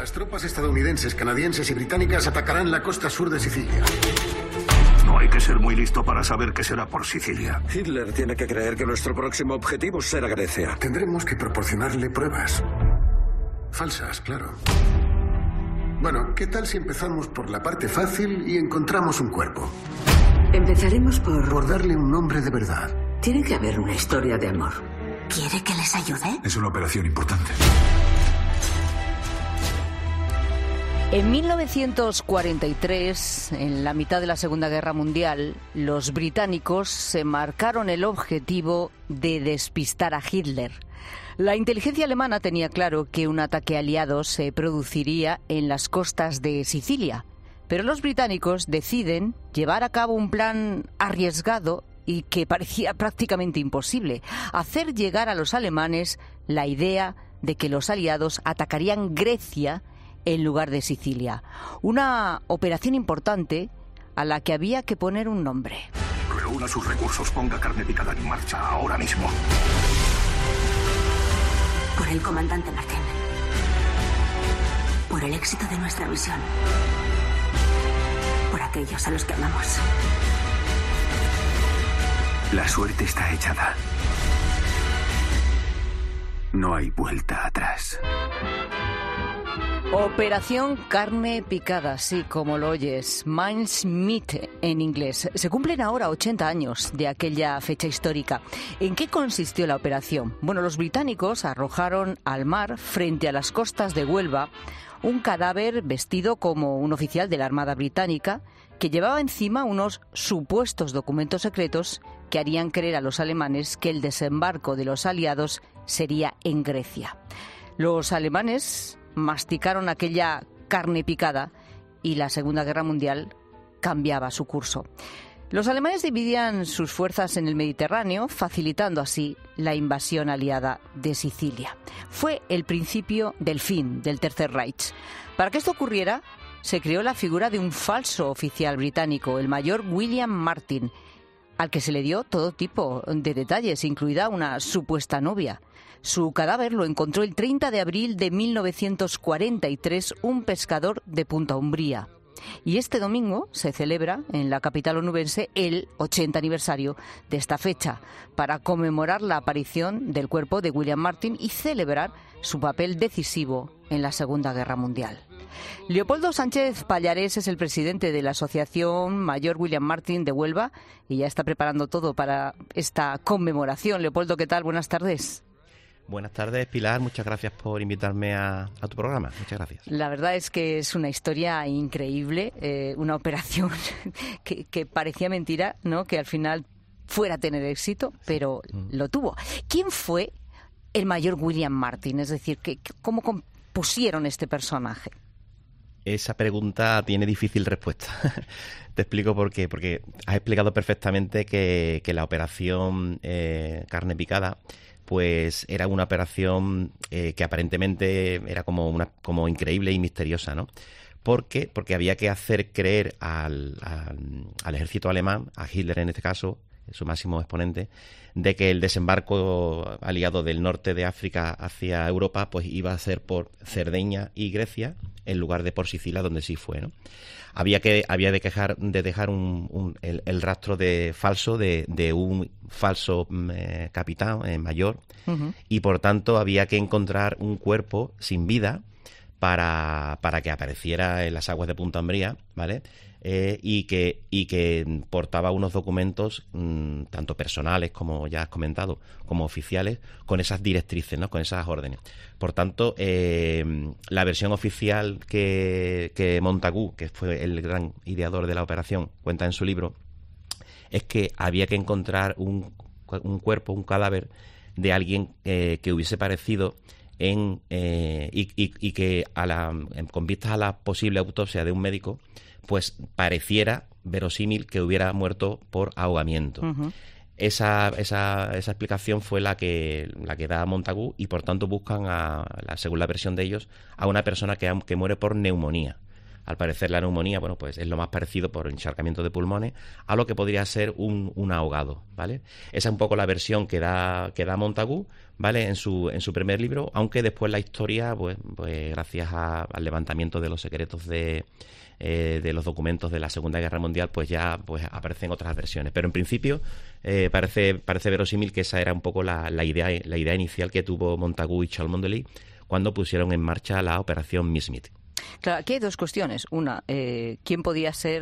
Las tropas estadounidenses, canadienses y británicas atacarán la costa sur de Sicilia. No hay que ser muy listo para saber qué será por Sicilia. Hitler tiene que creer que nuestro próximo objetivo será Grecia. Tendremos que proporcionarle pruebas. Falsas, claro. Bueno, ¿qué tal si empezamos por la parte fácil y encontramos un cuerpo? Empezaremos por darle un nombre de verdad. Tiene que haber una historia de amor. ¿Quiere que les ayude? Es una operación importante. En 1943, en la mitad de la Segunda Guerra Mundial, los británicos se marcaron el objetivo de despistar a Hitler. La inteligencia alemana tenía claro que un ataque aliado se produciría en las costas de Sicilia, pero los británicos deciden llevar a cabo un plan arriesgado y que parecía prácticamente imposible: hacer llegar a los alemanes la idea de que los aliados atacarían Grecia en lugar de Sicilia. Una operación importante a la que había que poner un nombre. Reúna sus recursos, ponga carne picada en marcha ahora mismo. Por el comandante Martin. Por el éxito de nuestra misión. Por aquellos a los que amamos. La suerte está echada. No hay vuelta atrás. Operación Carne Picada, sí, como lo oyes, Mincemeat en inglés. Se cumplen ahora 80 años de aquella fecha histórica. ¿En qué consistió la operación? Bueno, los británicos arrojaron al mar, frente a las costas de Huelva, un cadáver vestido como un oficial de la Armada Británica que llevaba encima unos supuestos documentos secretos que harían creer a los alemanes que el desembarco de los aliados sería en Grecia. Los alemanes masticaron aquella carne picada y la Segunda Guerra Mundial cambiaba su curso. Los alemanes dividían sus fuerzas en el Mediterráneo, facilitando así la invasión aliada de Sicilia. Fue el principio del fin del Tercer Reich. Para que esto ocurriera, se creó la figura de un falso oficial británico, el mayor William Martin, al que se le dio todo tipo de detalles, incluida una supuesta novia. Su cadáver lo encontró el 30 de abril de 1943 un pescador de Punta Umbría. Y este domingo se celebra en la capital onubense el 80 aniversario de esta fecha, para conmemorar la aparición del cuerpo de William Martin y celebrar su papel decisivo en la Segunda Guerra Mundial. Leopoldo Sánchez Pallarés es el presidente de la Asociación Mayor William Martin de Huelva y ya está preparando todo para esta conmemoración. Leopoldo, ¿qué tal? Buenas tardes. Buenas tardes, Pilar. Muchas gracias por invitarme a tu programa. Muchas gracias. La verdad es que es una historia increíble, una operación que parecía mentira, ¿no? Que al final fuera a tener éxito, pero lo tuvo. ¿Quién fue el mayor William Martin? Es decir, ¿cómo compusieron este personaje? Esa pregunta tiene difícil respuesta. Te explico por qué. Porque has explicado perfectamente que la operación Carne Picada pues era una operación que aparentemente era como increíble y misteriosa, ¿no? ¿Por qué? Porque había que hacer creer al ejército alemán, a Hitler en este caso, su máximo exponente, de que el desembarco aliado del norte de África hacia Europa pues iba a ser por Cerdeña y Grecia en lugar de por Sicilia, donde sí fue, ¿no? Había de dejar el rastro falso de un falso capitán mayor, y por tanto había que encontrar un cuerpo sin vida para que apareciera en las aguas de Punta Umbría, ¿vale? Y que portaba unos documentos tanto personales, como ya has comentado, como oficiales, con esas directrices, ¿no? Con esas órdenes. Por tanto, la versión oficial que Montagu, que fue el gran ideador de la operación, cuenta en su libro, es que había que encontrar un cuerpo, un cadáver de alguien que hubiese parecido y que con vistas a la posible autopsia de un médico, pues pareciera verosímil que hubiera muerto por ahogamiento. Esa explicación fue la que da Montagu, y por tanto buscan, según la versión de ellos, a una persona que muere por neumonía. Al parecer la neumonía, bueno, pues es lo más parecido por encharcamiento de pulmones a lo que podría ser un ahogado, ¿vale? Esa es un poco la versión que da Montagu, ¿vale? En su primer libro, aunque después la historia, pues gracias al levantamiento de los secretos de los documentos de la Segunda Guerra Mundial, pues ya aparecen otras versiones. Pero en principio parece verosímil que esa era un poco la idea inicial que tuvo Montagu y Cholmondeley cuando pusieron en marcha la operación Smith. Claro, aquí hay dos cuestiones. Una, de quién podía ser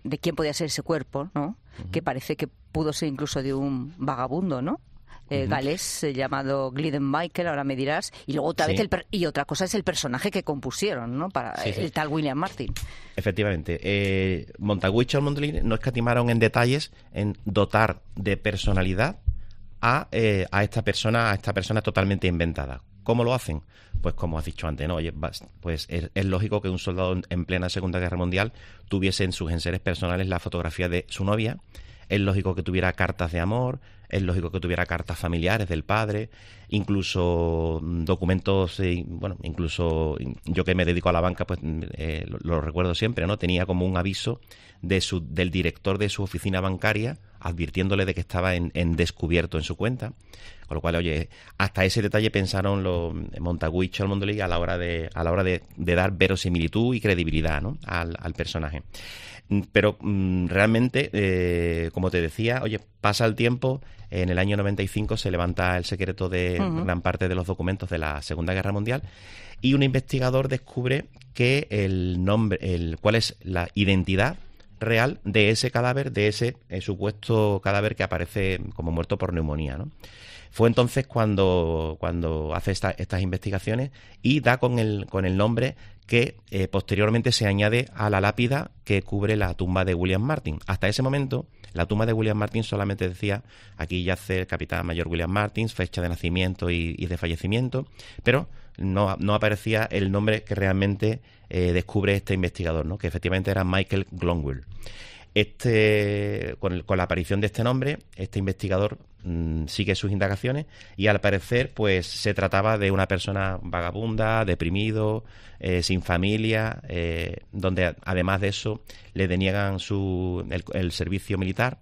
ese cuerpo, ¿no? Que parece que pudo ser incluso de un vagabundo, ¿no? Galés llamado Glidden Michael, ahora me dirás, y luego otra vez otra cosa es el personaje que compusieron, ¿no? Para el tal William Martin. Efectivamente, Montagu y Cholmondeley no escatimaron en detalles en dotar de personalidad a esta persona totalmente inventada. ¿Cómo lo hacen? Pues como has dicho antes, ¿no? Oye, pues es lógico que un soldado en plena Segunda Guerra Mundial tuviese en sus enseres personales la fotografía de su novia. Es lógico que tuviera cartas de amor, es lógico que tuviera cartas familiares del padre, incluso documentos, incluso yo que me dedico a la banca, pues lo recuerdo siempre, ¿no? Tenía como un aviso del director de su oficina bancaria advirtiéndole de que estaba en descubierto en su cuenta. Con lo cual, oye, hasta ese detalle pensaron los Montagu y Cholmondeley a la hora de dar verosimilitud y credibilidad, ¿no? al personaje. Pero realmente, como te decía, oye, pasa el tiempo, en el año 95 se levanta el secreto de gran parte de los documentos de la Segunda Guerra Mundial y un investigador descubre que cuál es la identidad real de ese cadáver, de ese supuesto cadáver que aparece como muerto por neumonía, ¿no? Fue entonces cuando hace estas investigaciones y da con el nombre que posteriormente se añade a la lápida que cubre la tumba de William Martin. Hasta ese momento, la tumba de William Martin solamente decía: aquí yace el capitán mayor William Martin, fecha de nacimiento y de fallecimiento, pero no aparecía el nombre que realmente descubre este investigador, ¿no? Que efectivamente era Michael Glomwill. Con la aparición de este nombre, este investigador sigue sus indagaciones y al parecer pues se trataba de una persona vagabunda, deprimido, sin familia, donde además de eso le deniegan el servicio militar,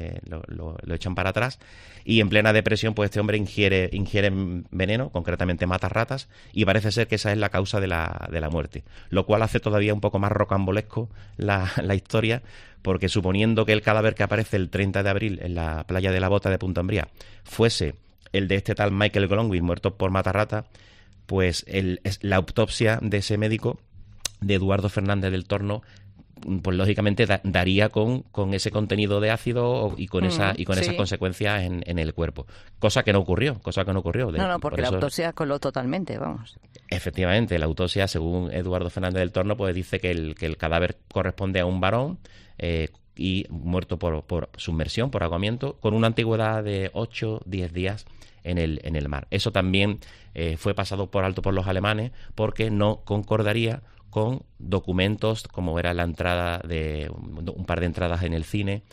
lo echan para atrás y en plena depresión pues este hombre ingiere veneno, concretamente mata ratas, y parece ser que esa es la causa de la muerte, lo cual hace todavía un poco más rocambolesco la historia, porque suponiendo que el cadáver que aparece el 30 de abril en la playa de la Bota de Punta Umbría fuese el de este tal Michael Glomwill muerto por matarrata, pues la autopsia de ese médico, de Eduardo Fernández del Torno, pues lógicamente daría con ese contenido de ácido y con esas consecuencias en el cuerpo, cosa que no ocurrió. No, porque la autopsia coló totalmente, vamos. Efectivamente, la autopsia, según Eduardo Fernández del Torno, pues dice que el cadáver corresponde a un varón y muerto por sumersión, por ahogamiento, con una antigüedad de 8-10 días en el mar. Eso también fue pasado por alto por los alemanes porque no concordaría con documentos como era la entrada de un par de entradas en el cine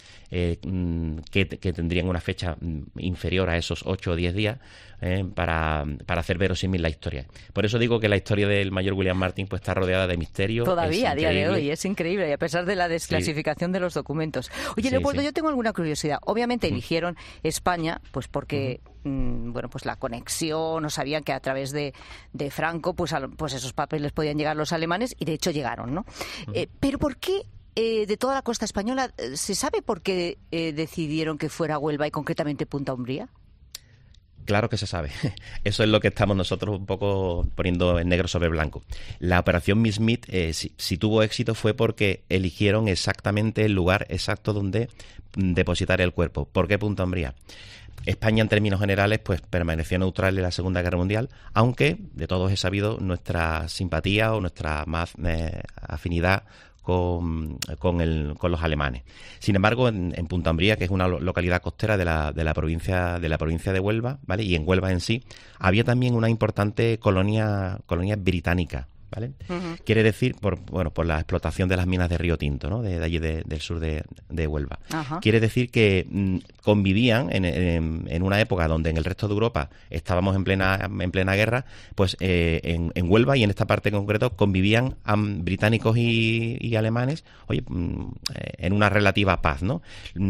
que tendrían una fecha inferior a esos 8 o 10 días para hacer verosímil la historia. Por eso digo que la historia del mayor William Martin pues está rodeada de misterio. Todavía a día de hoy es increíble, y a pesar de la desclasificación de los documentos. Oye, Leopoldo, yo tengo alguna curiosidad. Obviamente eligieron España pues porque pues la conexión, o sabían que a través de Franco pues esos papeles podían llegar los alemanes, y de hecho llegaron, ¿no? Pero ¿por qué de toda la costa española se sabe por qué decidieron que fuera Huelva y concretamente Punta Umbría? Claro que se sabe. Eso es lo que estamos nosotros un poco poniendo en negro sobre blanco. La operación Smith, si tuvo éxito, fue porque eligieron exactamente el lugar exacto donde depositar el cuerpo. ¿Por qué Punta Umbría? España, en términos generales, pues permaneció neutral en la Segunda Guerra Mundial, aunque de todos es sabido nuestra simpatía o nuestra más afinidad con los alemanes. Sin embargo, en Punta Umbría, que es una localidad costera de la provincia de Huelva, ¿vale? Y en Huelva en sí, había también una importante colonia británica, ¿vale? Quiere decir, por la explotación de las minas de Río Tinto, ¿no? De allí del sur de Huelva. Quiere decir que convivían en una época donde en el resto de Europa estábamos en plena guerra, pues en Huelva y en esta parte en concreto convivían británicos y alemanes, en una relativa paz, ¿no?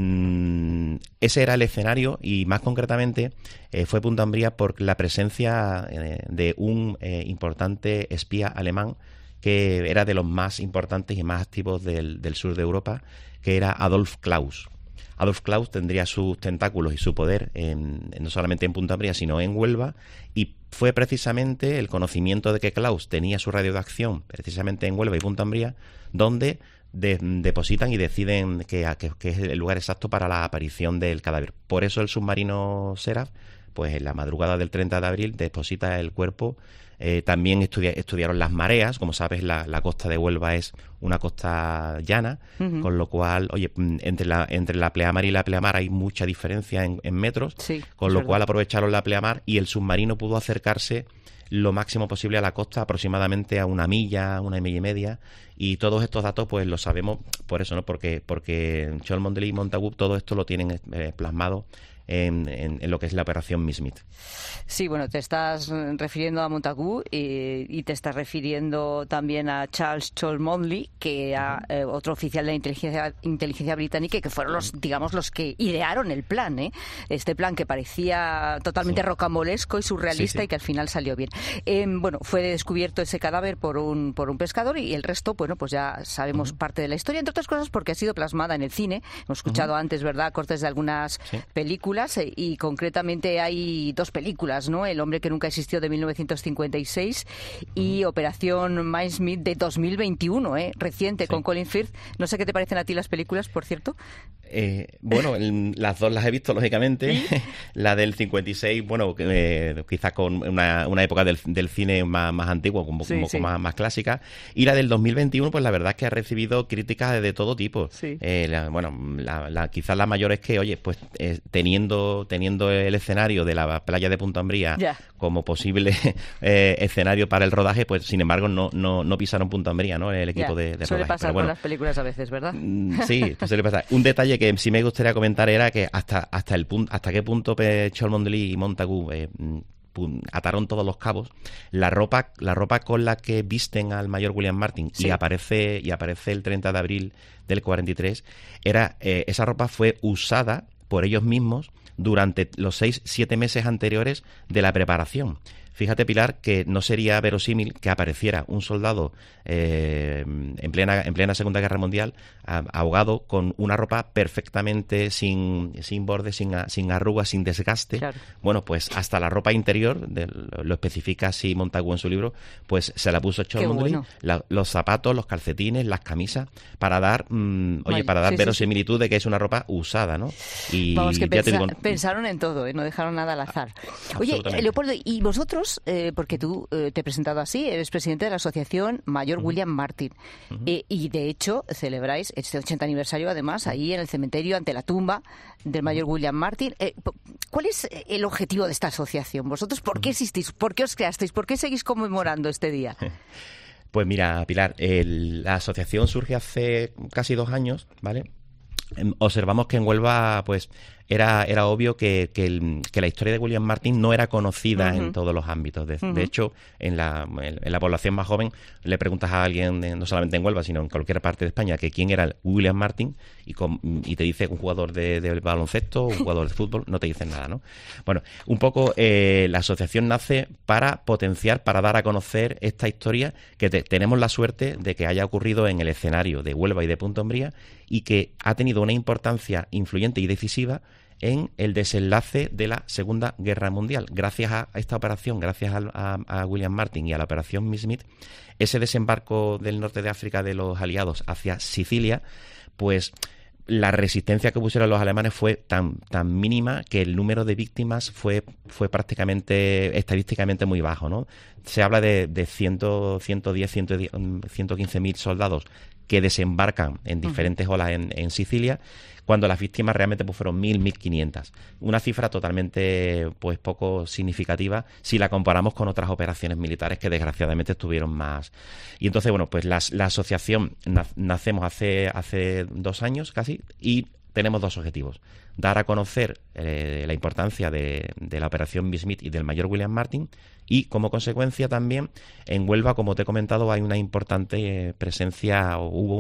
Ese era el escenario y más concretamente fue Punta Umbría por la presencia de un importante espía alemán que era de los más importantes y más activos del sur de Europa, que era Adolf Klaus. Adolf Klaus tendría sus tentáculos y su poder no solamente en Punta Umbría, sino en Huelva, y fue precisamente el conocimiento de que Klaus tenía su radio de acción precisamente en Huelva y Punta Umbría donde depositan y deciden que es el lugar exacto para la aparición del cadáver. Por eso el submarino Seraph, pues en la madrugada del 30 de abril deposita el cuerpo. También estudiaron las mareas. Como sabes, la costa de Huelva es una costa llana, con lo cual, entre la pleamar y la pleamar hay mucha diferencia en metros, con lo cual aprovecharon la pleamar y el submarino pudo acercarse lo máximo posible a la costa, aproximadamente a una milla y media, y todos estos datos pues los sabemos por eso, ¿no? Porque Cholmondeley y Montagu todo esto lo tienen plasmado en lo que es la operación Smith. Sí, bueno, te estás refiriendo a Montagu y te estás refiriendo también a Charles Cholmondeley, que era otro oficial de la inteligencia británica, y que fueron los que idearon el plan, este plan que parecía totalmente rocambolesco y surrealista y que al final salió bien. Fue descubierto ese cadáver por un pescador y el resto, pues ya sabemos parte de la historia, entre otras cosas porque ha sido plasmada en el cine. Hemos escuchado antes, ¿verdad?, cortes de algunas películas, y concretamente hay 2 películas, ¿no? El hombre que nunca existió, de 1956, y Operación Mindsmith de 2021, reciente, con Colin Firth. No sé qué te parecen a ti las películas, por cierto. Las dos las he visto, lógicamente. La del 56, quizás con una época del cine más antiguo, un poco más clásica. Y la del 2021, pues la verdad es que ha recibido críticas de todo tipo. Quizás la mayor es que, teniendo el escenario de la playa de Punta Umbría como posible escenario para el rodaje, pues sin embargo no pisaron Punta Umbría, ¿no? El equipo de rodaje. Suele pasar con las películas a veces, ¿verdad? Sí, pues suele pasar. Un detalle que sí me gustaría comentar era que hasta qué punto Cholmondeley y Montagu ataron todos los cabos. La ropa con la que visten al mayor William Martin y aparece el 30 de abril del 43, esa ropa fue usada por ellos mismos durante los 6-7 meses anteriores de la preparación. Fíjate, Pilar, que no sería verosímil que apareciera un soldado en plena Segunda Guerra Mundial ahogado con una ropa perfectamente sin bordes, sin arrugas, sin desgaste. Claro. Bueno, pues hasta la ropa interior, lo especifica así Montagu en su libro, pues se la puso Cholmondeley, los zapatos, los calcetines, las camisas, para dar verosimilitud de que es una ropa usada, ¿no? Y vamos, que pensaron en todo, no dejaron nada al azar. Oye, Leopoldo, ¿y vosotros? Porque tú te he presentado así, eres presidente de la Asociación Mayor William Martin, y de hecho celebráis este 80 aniversario además ahí en el cementerio ante la tumba del Mayor William Martin. ¿Cuál es el objetivo de esta asociación? ¿Vosotros por qué existís? ¿Por qué os creasteis? ¿Por qué seguís conmemorando este día? Pues mira, Pilar, la asociación surge hace casi 2 años, ¿vale? Observamos que en Huelva pues era obvio que la historia de William Martin no era conocida en todos los ámbitos. De hecho, en la población más joven le preguntas a alguien, no solamente en Huelva, sino en cualquier parte de España, que quién era William Martin, y te dice un jugador de baloncesto, un jugador de fútbol, no te dicen nada, ¿no? Bueno, un poco la asociación nace para potenciar, para dar a conocer esta historia que tenemos la suerte de que haya ocurrido en el escenario de Huelva y de Punta Umbría, y que ha tenido una importancia influyente y decisiva en el desenlace de la Segunda Guerra Mundial. Gracias a esta operación, gracias a William Martin y a la operación Smith, ese desembarco del norte de África de los aliados hacia Sicilia, pues la resistencia que pusieron los alemanes fue tan mínima que el número de víctimas fue prácticamente, estadísticamente muy bajo, ¿no? Se habla de 110, 115.000 soldados que desembarcan en diferentes olas en Sicilia, cuando las víctimas realmente pues fueron 1.500. Una cifra totalmente pues poco significativa si la comparamos con otras operaciones militares que desgraciadamente estuvieron más. Y entonces, bueno, pues la asociación nacemos hace 2 años casi, y tenemos 2 objetivos: dar a conocer la importancia de la operación Smith y del mayor William Martin, y como consecuencia también en Huelva, como te he comentado, hubo una importante presencia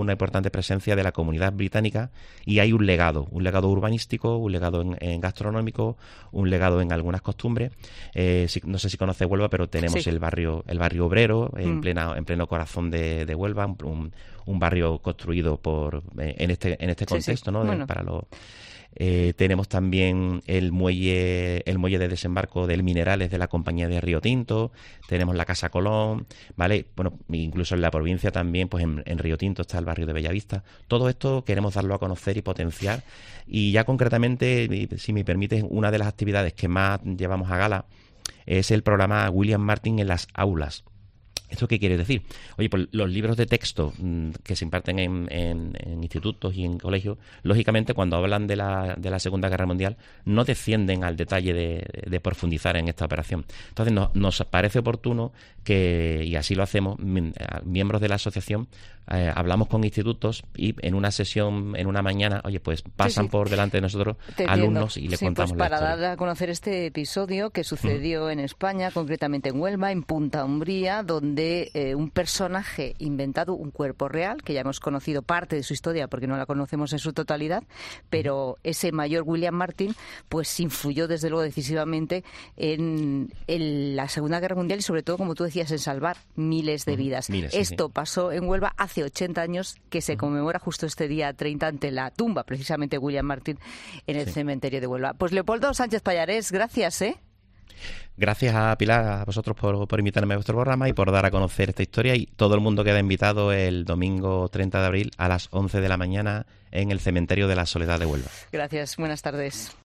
de la comunidad británica, y hay un legado urbanístico, un legado en gastronómico, un legado en algunas costumbres. No sé si conoces Huelva, pero tenemos el barrio obrero en pleno corazón de Huelva, un barrio construido en este contexto, ¿no? Bueno. Tenemos también el muelle de desembarco del Minerales de la compañía de Río Tinto, tenemos la Casa Colón, ¿vale? Bueno, incluso en la provincia también, pues en Río Tinto está el barrio de Bellavista. Todo esto queremos darlo a conocer y potenciar, y ya concretamente, si me permites, una de las actividades que más llevamos a gala es el programa William Martin en las aulas. ¿Esto qué quiere decir? Oye, pues los libros de texto que se imparten en institutos y en colegios, lógicamente cuando hablan de la Segunda Guerra Mundial no descienden al detalle de profundizar en esta operación. Entonces nos parece oportuno que, y así lo hacemos, miembros de la asociación, hablamos con institutos y en una sesión, en una mañana, oye, pues pasan por delante de nosotros alumnos y le contamos pues la para historia. dar a conocer este episodio que sucedió en España, concretamente en Huelva, en Punta Umbría, donde un personaje inventado, un cuerpo real, que ya hemos conocido parte de su historia porque no la conocemos en su totalidad, pero ese mayor William Martin pues influyó desde luego decisivamente en la Segunda Guerra Mundial, y sobre todo, como tú decías, en salvar miles de vidas. Esto pasó en Huelva hace 80 años, que se conmemora justo este día 30 ante la tumba precisamente de William Martin en el cementerio de Huelva. Pues Leopoldo Sánchez Pallarés, gracias, Gracias a Pilar, a vosotros por invitarme a vuestro programa y por dar a conocer esta historia, y todo el mundo queda invitado el domingo 30 de abril a las 11 de la mañana en el cementerio de la Soledad de Huelva. Gracias, buenas tardes.